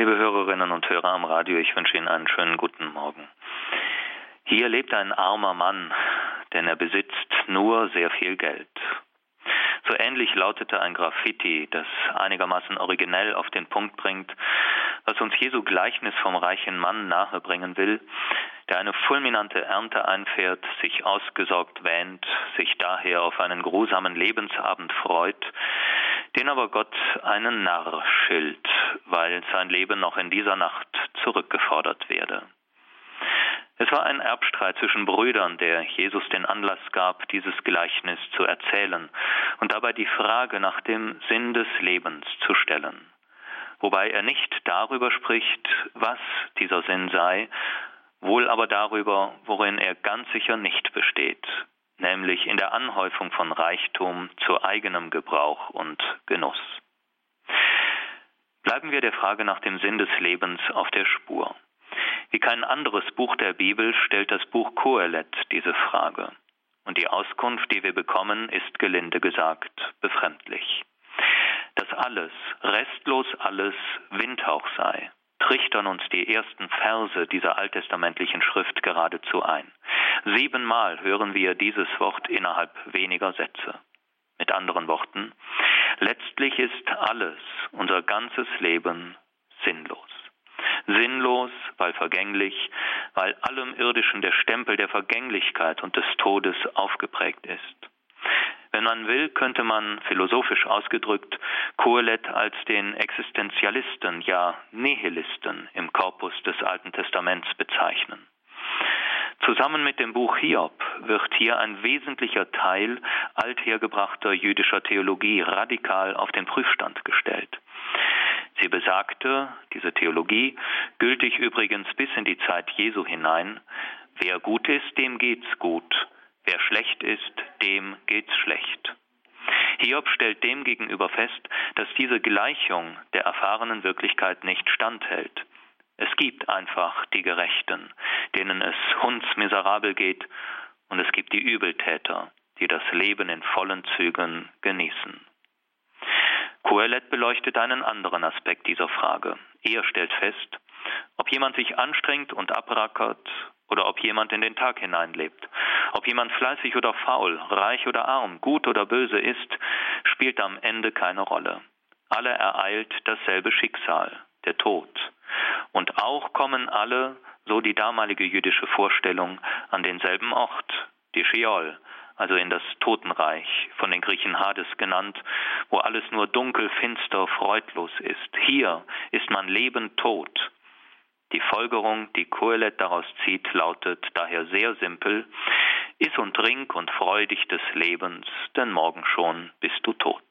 Liebe Hörerinnen und Hörer am Radio, ich wünsche Ihnen einen schönen guten Morgen. Hier lebt ein armer Mann, denn er besitzt nur sehr viel Geld. So ähnlich lautete ein Graffiti, das einigermaßen originell auf den Punkt bringt, was uns Jesu Gleichnis vom reichen Mann nahebringen will, der eine fulminante Ernte einfährt, sich ausgesorgt wähnt, sich daher auf einen grusamen Lebensabend freut, den aber Gott einen Narr schilt, weil sein Leben noch in dieser Nacht zurückgefordert werde. Es war ein Erbstreit zwischen Brüdern, der Jesus den Anlass gab, dieses Gleichnis zu erzählen und dabei die Frage nach dem Sinn des Lebens zu stellen. Wobei er nicht darüber spricht, was dieser Sinn sei, wohl aber darüber, worin er ganz sicher nicht besteht, nämlich in der Anhäufung von Reichtum zu eigenem Gebrauch und Genuss. Bleiben wir der Frage nach dem Sinn des Lebens auf der Spur. Wie kein anderes Buch der Bibel stellt das Buch Kohelet diese Frage. Und die Auskunft, die wir bekommen, ist gelinde gesagt befremdlich. Dass alles, restlos alles, Windhauch sei, trichtern uns die ersten Verse dieser alttestamentlichen Schrift geradezu ein. 7-mal hören wir dieses Wort innerhalb weniger Sätze. Mit anderen Worten, letztlich ist alles, unser ganzes Leben, sinnlos. Sinnlos, weil vergänglich, weil allem Irdischen der Stempel der Vergänglichkeit und des Todes aufgeprägt ist. Wenn man will, könnte man, philosophisch ausgedrückt, Kohelet als den Existenzialisten, ja Nihilisten im Korpus des Alten Testaments bezeichnen. Zusammen mit dem Buch Hiob wird hier ein wesentlicher Teil althergebrachter jüdischer Theologie radikal auf den Prüfstand gestellt. Sie besagte, diese Theologie, gültig übrigens bis in die Zeit Jesu hinein, wer gut ist, dem geht's gut, wer schlecht ist, dem geht's schlecht. Hiob stellt dem gegenüber fest, dass diese Gleichung der erfahrenen Wirklichkeit nicht standhält. Es gibt einfach die Gerechten, denen es hundsmiserabel geht, und es gibt die Übeltäter, die das Leben in vollen Zügen genießen. Kohelet beleuchtet einen anderen Aspekt dieser Frage. Er stellt fest, ob jemand sich anstrengt und abrackert oder ob jemand in den Tag hineinlebt. Ob jemand fleißig oder faul, reich oder arm, gut oder böse ist, spielt am Ende keine Rolle. Alle ereilt dasselbe Schicksal, der Tod. Und auch kommen alle, so die damalige jüdische Vorstellung, an denselben Ort, die Scheol, also in das Totenreich, von den Griechen Hades genannt, wo alles nur dunkel, finster, freudlos ist. Hier ist man lebend tot. Die Folgerung, die Kohelet daraus zieht, lautet daher sehr simpel: Iss und trink und freu dich des Lebens, denn morgen schon bist du tot.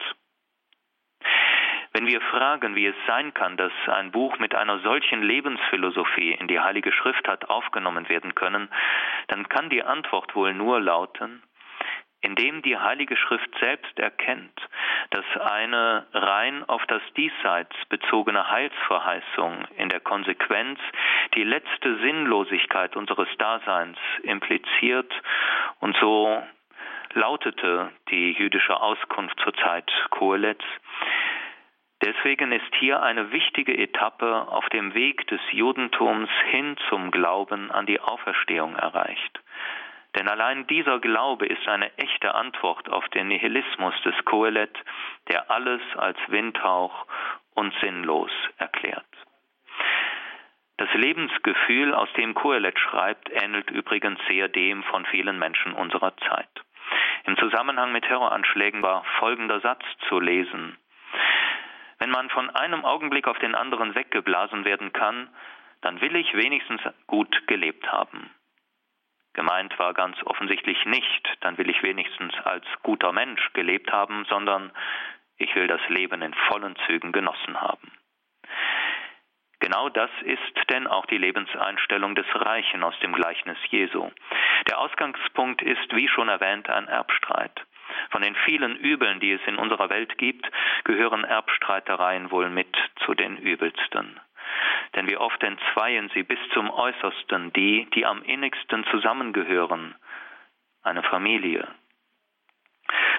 Wenn wir fragen, wie es sein kann, dass ein Buch mit einer solchen Lebensphilosophie in die Heilige Schrift hat aufgenommen werden können, dann kann die Antwort wohl nur lauten: Indem die Heilige Schrift selbst erkennt, dass eine rein auf das Diesseits bezogene Heilsverheißung in der Konsequenz die letzte Sinnlosigkeit unseres Daseins impliziert, und so lautete die jüdische Auskunft zur Zeit Kohelets. Deswegen ist hier eine wichtige Etappe auf dem Weg des Judentums hin zum Glauben an die Auferstehung erreicht. Denn allein dieser Glaube ist eine echte Antwort auf den Nihilismus des Kohelet, der alles als Windhauch und sinnlos erklärt. Das Lebensgefühl, aus dem Kohelet schreibt, ähnelt übrigens sehr dem von vielen Menschen unserer Zeit. Im Zusammenhang mit Terroranschlägen war folgender Satz zu lesen: Wenn man von einem Augenblick auf den anderen weggeblasen werden kann, dann will ich wenigstens gut gelebt haben. Gemeint war ganz offensichtlich nicht, dann will ich wenigstens als guter Mensch gelebt haben, sondern ich will das Leben in vollen Zügen genossen haben. Genau das ist denn auch die Lebenseinstellung des Reichen aus dem Gleichnis Jesu. Der Ausgangspunkt ist, wie schon erwähnt, ein Erbstreit. Von den vielen Übeln, die es in unserer Welt gibt, gehören Erbstreitereien wohl mit zu den übelsten. Denn wie oft entzweien sie bis zum Äußersten die am innigsten zusammengehören, eine Familie.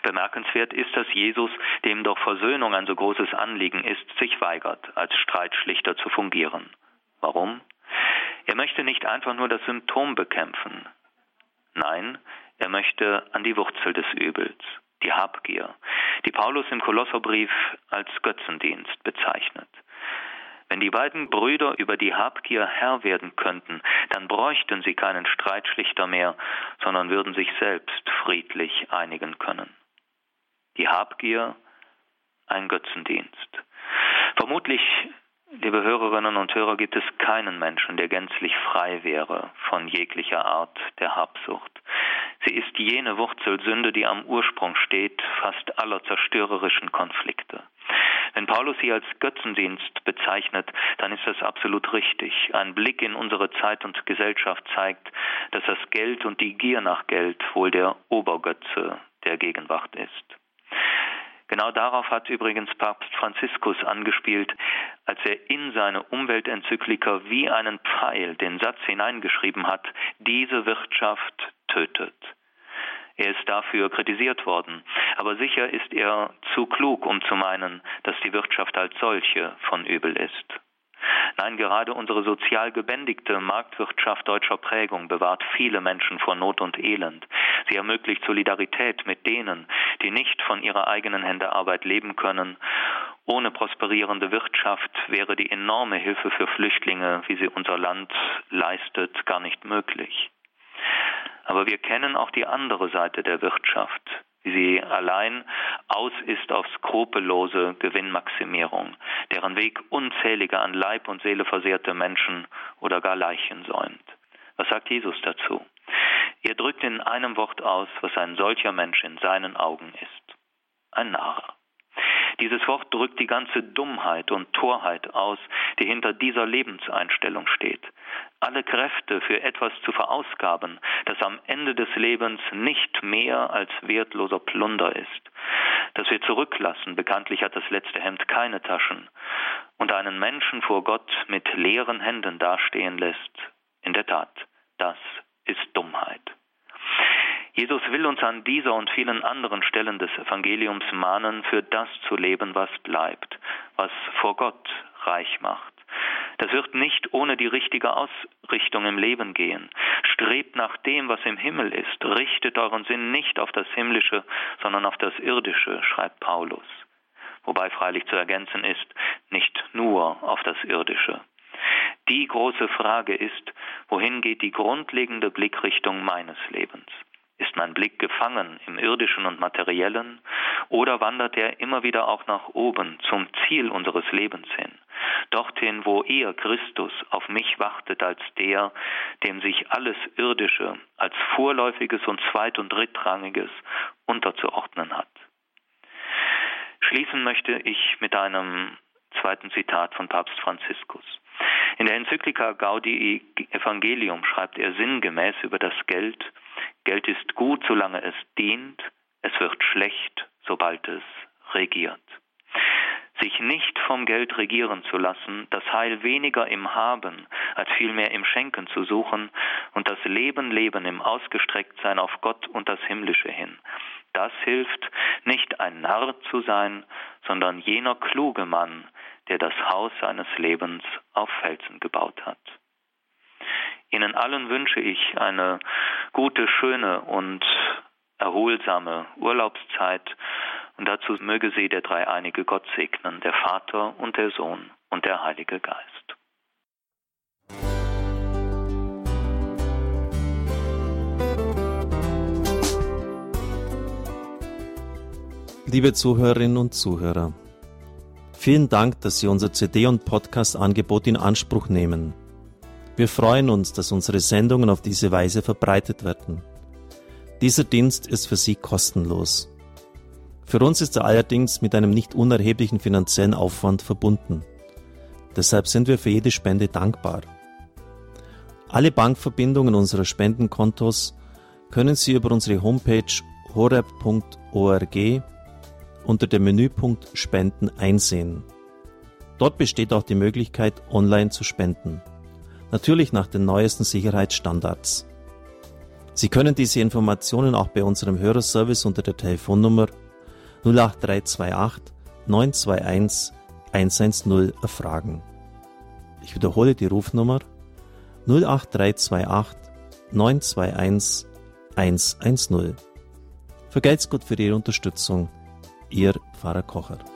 Bemerkenswert ist, dass Jesus, dem doch Versöhnung ein so großes Anliegen ist, sich weigert, als Streitschlichter zu fungieren. Warum? Er möchte nicht einfach nur das Symptom bekämpfen. Nein, er möchte an die Wurzel des Übels, die Habgier, die Paulus im Kolosserbrief als Götzendienst bezeichnet. Wenn die beiden Brüder über die Habgier Herr werden könnten, dann bräuchten sie keinen Streitschlichter mehr, sondern würden sich selbst friedlich einigen können. Die Habgier, ein Götzendienst. Vermutlich, liebe Hörerinnen und Hörer, gibt es keinen Menschen, der gänzlich frei wäre von jeglicher Art der Habsucht. Sie ist jene Wurzelsünde, die am Ursprung steht, fast aller zerstörerischen Konflikte. Wenn Paulus sie als Götzendienst bezeichnet, dann ist das absolut richtig. Ein Blick in unsere Zeit und Gesellschaft zeigt, dass das Geld und die Gier nach Geld wohl der Obergötze der Gegenwart ist. Genau darauf hat übrigens Papst Franziskus angespielt, als er in seine Umweltenzyklika wie einen Pfeil den Satz hineingeschrieben hat: Diese Wirtschaft tötet. Er ist dafür kritisiert worden, aber sicher ist er zu klug, um zu meinen, dass die Wirtschaft als solche von übel ist. Nein, gerade unsere sozial gebändigte Marktwirtschaft deutscher Prägung bewahrt viele Menschen vor Not und Elend. Sie ermöglicht Solidarität mit denen, die nicht von ihrer eigenen Hände Arbeit leben können. Ohne prosperierende Wirtschaft wäre die enorme Hilfe für Flüchtlinge, wie sie unser Land leistet, gar nicht möglich. Aber wir kennen auch die andere Seite der Wirtschaft, wie sie allein aus ist auf skrupellose Gewinnmaximierung, deren Weg unzählige an Leib und Seele versehrte Menschen oder gar Leichen säumt. Was sagt Jesus dazu? Er drückt in einem Wort aus, was ein solcher Mensch in seinen Augen ist: ein Narr. Dieses Wort drückt die ganze Dummheit und Torheit aus, die hinter dieser Lebenseinstellung steht. Alle Kräfte für etwas zu verausgaben, das am Ende des Lebens nicht mehr als wertloser Plunder ist. Das wir zurücklassen, bekanntlich hat das letzte Hemd keine Taschen, und einen Menschen vor Gott mit leeren Händen dastehen lässt. In der Tat, das ist Dummheit. Jesus will uns an dieser und vielen anderen Stellen des Evangeliums mahnen, für das zu leben, was bleibt, was vor Gott reich macht. Das wird nicht ohne die richtige Ausrichtung im Leben gehen. Strebt nach dem, was im Himmel ist. Richtet euren Sinn nicht auf das Himmlische, sondern auf das Irdische, schreibt Paulus. Wobei freilich zu ergänzen ist, nicht nur auf das Irdische. Die große Frage ist, wohin geht die grundlegende Blickrichtung meines Lebens? Ist mein Blick gefangen im Irdischen und Materiellen, oder wandert er immer wieder auch nach oben zum Ziel unseres Lebens hin? Dorthin, wo eher Christus auf mich wartet als der, dem sich alles Irdische als Vorläufiges und Zweit- und Drittrangiges unterzuordnen hat. Schließen möchte ich mit einem zweiten Zitat von Papst Franziskus. In der Enzyklika Gaudii Evangelium schreibt er sinngemäß über das Geld: Geld ist gut, solange es dient, es wird schlecht, sobald es regiert. Sich nicht vom Geld regieren zu lassen, das Heil weniger im Haben, als vielmehr im Schenken zu suchen und das Leben im Ausgestrecktsein auf Gott und das Himmlische hin. Das hilft, nicht ein Narr zu sein, sondern jener kluge Mann, der das Haus seines Lebens auf Felsen gebaut hat. Ihnen allen wünsche ich eine gute, schöne und erholsame Urlaubszeit, und dazu möge sie der dreieinige Gott segnen, der Vater und der Sohn und der Heilige Geist. Liebe Zuhörerinnen und Zuhörer, vielen Dank, dass Sie unser CD- und Podcast-Angebot in Anspruch nehmen. Wir freuen uns, dass unsere Sendungen auf diese Weise verbreitet werden. Dieser Dienst ist für Sie kostenlos. Für uns ist er allerdings mit einem nicht unerheblichen finanziellen Aufwand verbunden. Deshalb sind wir für jede Spende dankbar. Alle Bankverbindungen unserer Spendenkontos können Sie über unsere Homepage horeb.org unter dem Menüpunkt Spenden einsehen. Dort besteht auch die Möglichkeit, online zu spenden. Natürlich nach den neuesten Sicherheitsstandards. Sie können diese Informationen auch bei unserem Hörerservice unter der Telefonnummer 08328 921 110 erfragen. Ich wiederhole die Rufnummer 08328 921 110. Vergelt's Gott für Ihre Unterstützung. Ihr Pfarrer Kocher.